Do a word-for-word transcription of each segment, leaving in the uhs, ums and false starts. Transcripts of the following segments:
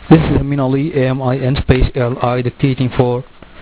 This is Amin Ali, A M I N space L I, dictating for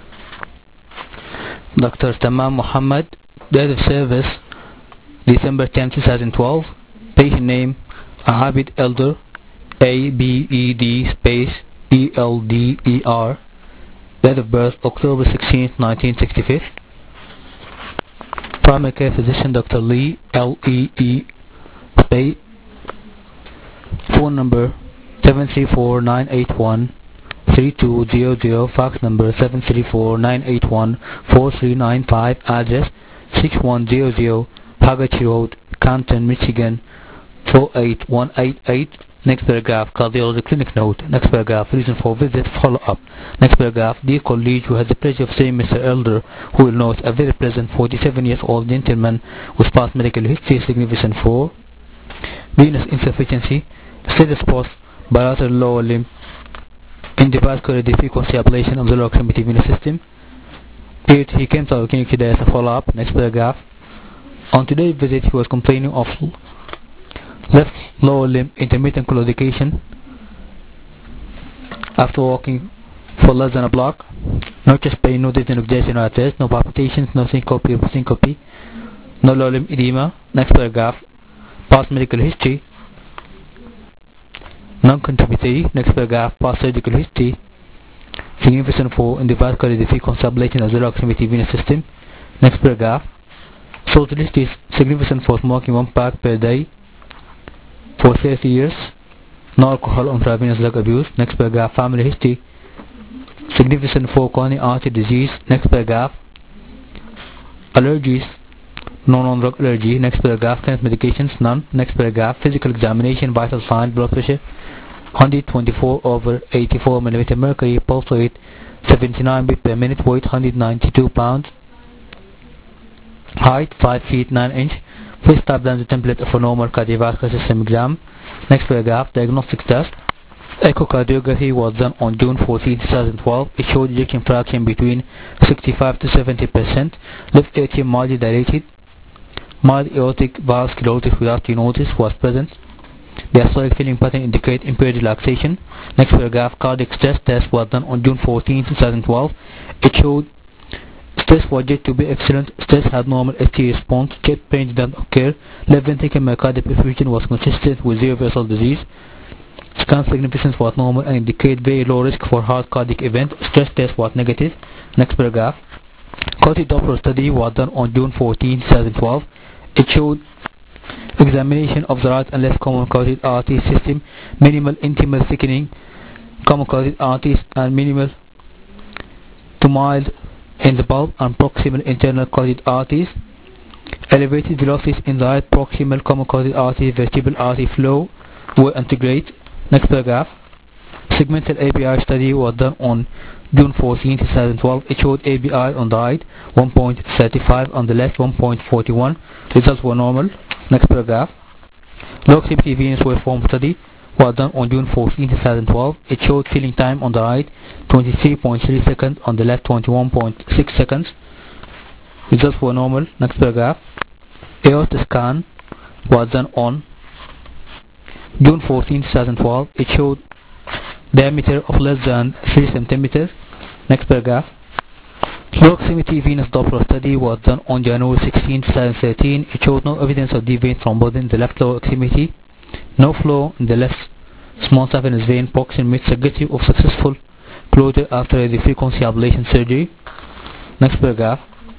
Doctor Tamam Muhammad. Date of service December tenth two thousand twelve. Patient name Abid Elder, A B E D space E L D E R. Date of birth October sixteenth nineteen sixty-five. Primary care physician Doctor Lee, L E E space. Phone number seven three four nine eight one three two zero zero. Fax number seven three four nine eight one four three nine five. Address six one zero zero Haggerty Road, Canton, Michigan four eight one eight eight. Next paragraph, cardiology clinic note. Next paragraph, reason for visit, follow up. Next paragraph, dear colleague, who has the pleasure of seeing Mister Elder, who will note a very pleasant forty-seven years old gentleman with past medical history significant for venous insufficiency, status post bilateral lower limb, endovascular frequency ablation of the lower extremity venous system. eight. He came to our clinic today as a follow-up. Next paragraph. On today's visit, he was complaining of left lower limb intermittent claudication after walking for less than a block. No chest pain, no dizziness, indigestion or arthritis, no palpitations, no syncope or syncope, no lower limb edema. Next paragraph. Past medical history non-contributory. Next paragraph. Past surgical history significant for endovascular frequency ablation of the lower extremity venous system. Next paragraph. Social history is significant for smoking one pack per day for thirty years. No alcohol, intravenous drug abuse. Next paragraph. Family history significant for coronary artery disease. Next paragraph. Allergies, no non-drug allergy. Next paragraph. Current medications, none. Next paragraph. Physical examination, vital signs, blood pressure one hundred twenty-four over eighty-four millimeter mercury, pulse rate seventy-nine beats per minute, weight one hundred ninety-two pounds, height five feet nine inch. Please type down the template of a normal cardiovascular system exam. Next paragraph. Diagnostic test. Echocardiography was done on June fourteenth two thousand twelve. It showed ejection fraction between sixty-five to seventy percent. Left atrium mildly dilated. Mild aortic valve sclerosis without stenosis was present. The diastolic filling pattern indicate impaired relaxation. Next paragraph. Cardiac stress test was done on June fourteenth two thousand twelve. It showed stress was yet to be excellent. Stress had normal S T response. Chest pain did not occur. Left ventricular myocardial perfusion was consistent with zero vessel disease. Scan significance was normal and indicate very low risk for heart cardiac event. Stress test was negative. Next paragraph. Carotid Doppler study was done on June fourteenth two thousand twelve. It showed examination of the right and left common carotid artery system, minimal intimal thickening common carotid arteries, and minimal to mild in the bulb and proximal internal carotid arteries. Elevated velocities in the right proximal common carotid artery, vertebral artery flow were integrated. Next paragraph. Segmental A B I study was done on June fourteenth two thousand twelve. It showed A B I on the right one point three five, on the left one point four one. Results were normal. Next paragraph. Low extremity venous waveform study was done on June fourteenth two thousand twelve. It showed filling time on the right twenty-three point three seconds, on the left twenty-one point six seconds. Results were normal. Next paragraph. Aorta scan was done on June fourteenth two thousand twelve. It showed diameter of less than three centimeters. Next paragraph. Low extremity venous Doppler study was done on January sixteenth two thousand thirteen. It showed no evidence of deep vein thrombosis in the left lower extremity. No flow in the left small saphenous vein, proximal suggestive of successful closure after radiofrequency ablation surgery. Next paragraph.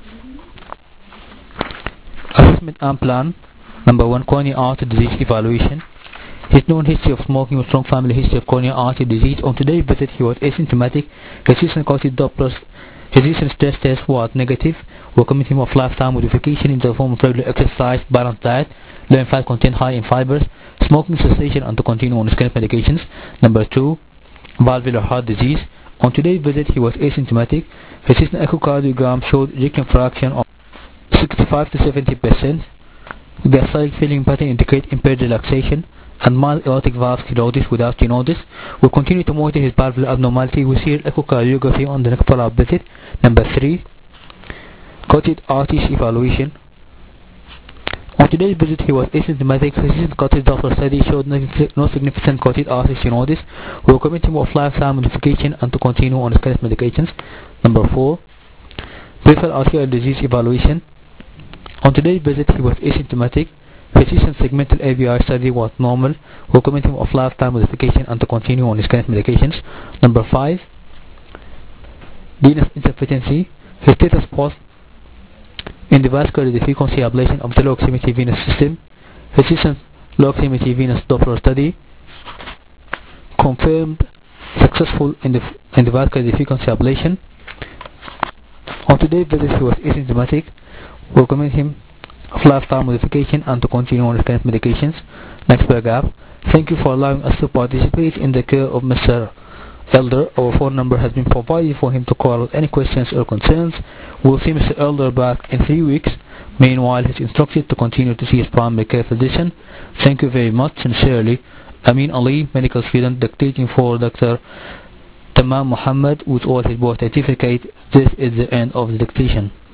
Assessment and plan. Number one. Coronary artery disease evaluation. His known history of smoking with strong family history of coronary artery disease. On today's visit, he was asymptomatic. His recent carotid Doppler, his recent stress test was negative. We recommend him of lifestyle modification in the form of regular exercise, balanced diet, low in fat content, high in fibers, smoking cessation, and to continue on his current medications. Number two. Valvular heart disease. On today's visit, he was asymptomatic. His recent echocardiogram showed ejection fraction of sixty-five to seventy percent. The diastolic filling pattern indicate impaired relaxation and mild aortic valve sclerosis without stenosis. We'll continue to monitor his valvular abnormality with serial echocardiography on the next follow-up visit. Number three. Carotid arteries evaluation. On today's visit, he was asymptomatic. Recent carotid Doppler study showed no significant carotid artery stenosis. We recommend him of lifestyle modification and to continue on his current medications. Number four, peripheral arterial disease evaluation. On today's visit, he was asymptomatic. His recent segmental A V I study was normal. We recommend him of lifestyle modification and to continue on his current medications. Number five, venous insufficiency. His status post endovascular frequency ablation of the low extremity venous system. His recent low extremity venous Doppler study confirmed successful endovascular frequency ablation. On today's visit, he was asymptomatic. We recommend him of lifestyle modification and to continue on his current medications. Next paragraph. Thank you for allowing us to participate in the care of Mister Elder. Our phone number has been provided for him to call with any questions or concerns. We'll see Mister Elder back in three weeks. Meanwhile, he's instructed to continue to see his primary care physician. Thank you very much. Sincerely, Amin Ali, medical student, dictating for Doctor Tamam Muhammad with all his birth certificate. This is the end of the dictation.